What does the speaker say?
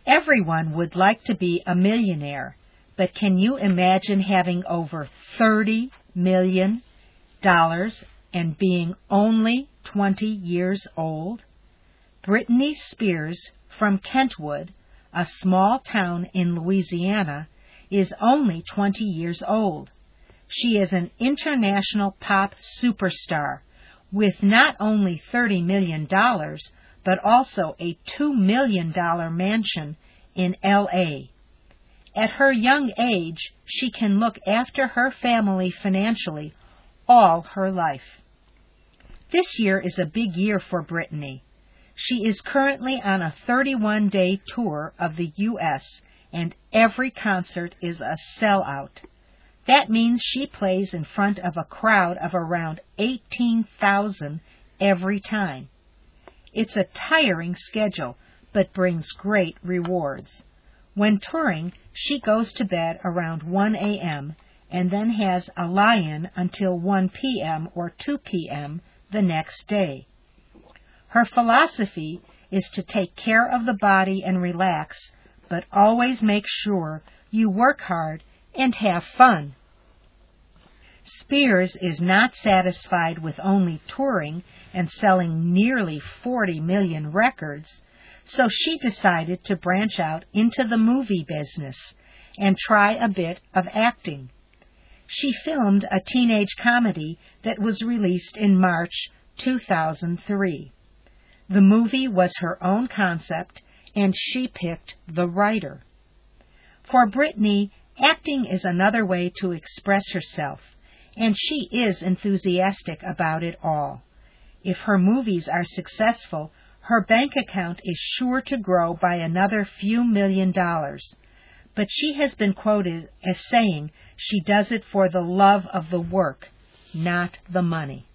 Everyone would like to be a millionaire, but can you imagine having over $30 million and being only 20 years old? Britney Spears from Kentwood, a small town in Louisiana, is only 20 years old. She is an international pop superstar with not only $30 million, but also a $2 million mansion in L.A. At her young age, she can look after her family financially all her life. This year is a big year for Britney. She is currently on a 31-day tour of the U.S., and every concert is a sellout. That means she plays in front of a crowd of around 18,000 every time. It's a tiring schedule, but brings great rewards. When touring, she goes to bed around 1 a.m. and then has a lie-in until 1 p.m. or 2 p.m. the next day. Her philosophy is to take care of the body and relax, but always make sure you work hard and have fun. Spears is not satisfied with only touring and selling nearly 40 million records, so she decided to branch out into the movie business and try a bit of acting. She filmed a teenage comedy that was released in March 2003. The movie was her own concept, and she picked the writer. For Britney, acting is another way to express herself, and she is enthusiastic about it all. If her movies are successful, her bank account is sure to grow by another few $1 million. But she has been quoted as saying she does it for the love of the work, not the money.